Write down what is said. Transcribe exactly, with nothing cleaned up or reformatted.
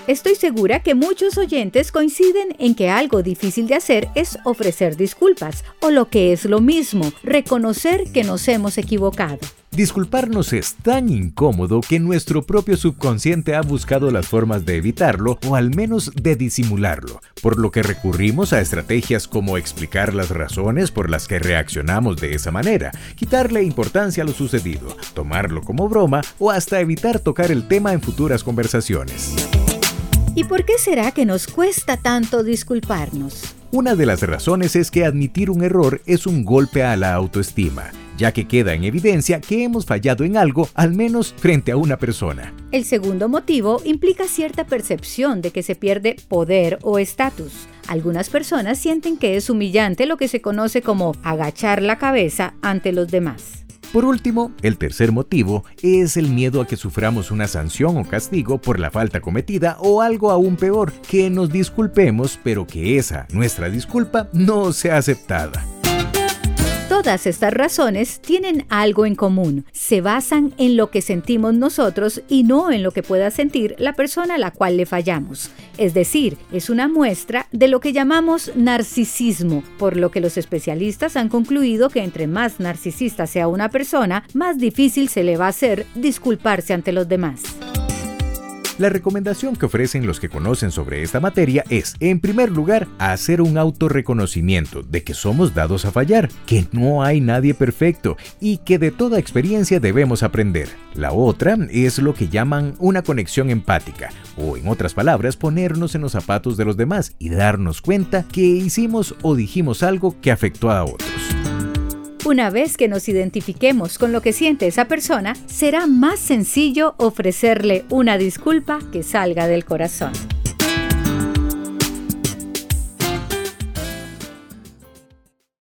Estoy segura que muchos oyentes coinciden en que algo difícil de hacer es ofrecer disculpas, o lo que es lo mismo, reconocer que nos hemos equivocado. Disculparnos es tan incómodo que nuestro propio subconsciente ha buscado las formas de evitarlo o al menos de disimularlo, por lo que recurrimos a estrategias como explicar las razones por las que reaccionamos de esa manera, quitarle importancia a lo sucedido, tomarlo como broma o hasta evitar tocar el tema en futuras conversaciones. ¿Y por qué será que nos cuesta tanto disculparnos? Una de las razones es que admitir un error es un golpe a la autoestima, ya que queda en evidencia que hemos fallado en algo, al menos frente a una persona. El segundo motivo implica cierta percepción de que se pierde poder o estatus. Algunas personas sienten que es humillante lo que se conoce como agachar la cabeza ante los demás. Por último, el tercer motivo es el miedo a que suframos una sanción o castigo por la falta cometida o algo aún peor, que nos disculpemos, pero que esa, nuestra disculpa, no sea aceptada. Todas estas razones tienen algo en común. Se basan en lo que sentimos nosotros y no en lo que pueda sentir la persona a la cual le fallamos. Es decir, es una muestra de lo que llamamos narcisismo, por lo que los especialistas han concluido que entre más narcisista sea una persona, más difícil se le va a hacer disculparse ante los demás. La recomendación que ofrecen los que conocen sobre esta materia es, en primer lugar, hacer un autorreconocimiento de que somos dados a fallar, que no hay nadie perfecto y que de toda experiencia debemos aprender. La otra es lo que llaman una conexión empática, o en otras palabras, ponernos en los zapatos de los demás y darnos cuenta que hicimos o dijimos algo que afectó a otros. Una vez que nos identifiquemos con lo que siente esa persona, será más sencillo ofrecerle una disculpa que salga del corazón.